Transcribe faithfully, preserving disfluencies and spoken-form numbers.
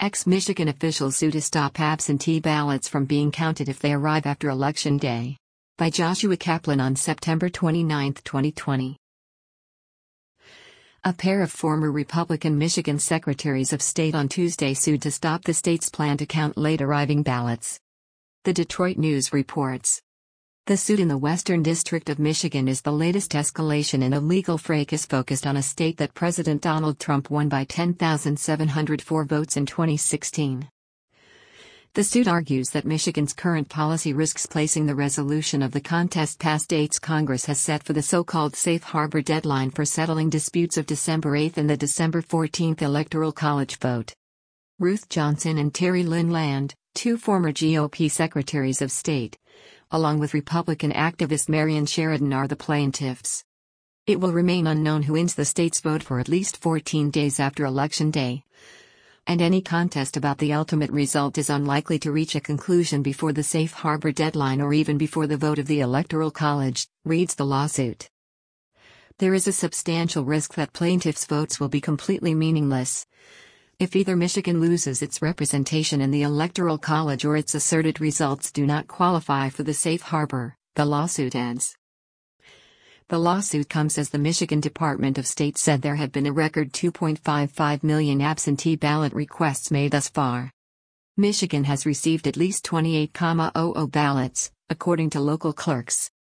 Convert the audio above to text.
Ex-Michigan officials sue to stop absentee ballots from being counted if they arrive after Election Day. By Joshua Kaplan on September twenty-ninth, twenty twenty. A pair of former Republican Michigan secretaries of state on Tuesday sued to stop the state's plan to count late-arriving ballots. The Detroit News reports. The suit in the Western District of Michigan is the latest escalation in a legal fracas focused on a state that President Donald Trump won by ten thousand seven hundred four votes in twenty sixteen. The suit argues that Michigan's current policy risks placing the resolution of the contest past dates Congress has set for the so-called safe harbor deadline for settling disputes of December eighth and the December fourteenth Electoral College vote. Ruth Johnson and Terry Lynn Land, two former G O P secretaries of state, along with Republican activist Marion Sheridan, are the plaintiffs. It will remain unknown who wins the state's vote for at least fourteen days after Election Day. And any contest about the ultimate result is unlikely to reach a conclusion before the safe harbor deadline or even before the vote of the Electoral College, reads the lawsuit. There is a substantial risk that plaintiffs' votes will be completely meaningless if either Michigan loses its representation in the Electoral College or its asserted results do not qualify for the safe harbor, the lawsuit adds. The lawsuit comes as the Michigan Department of State said there had been a record two point five five million absentee ballot requests made thus far. Michigan has received at least twenty-eight thousand ballots, according to local clerks.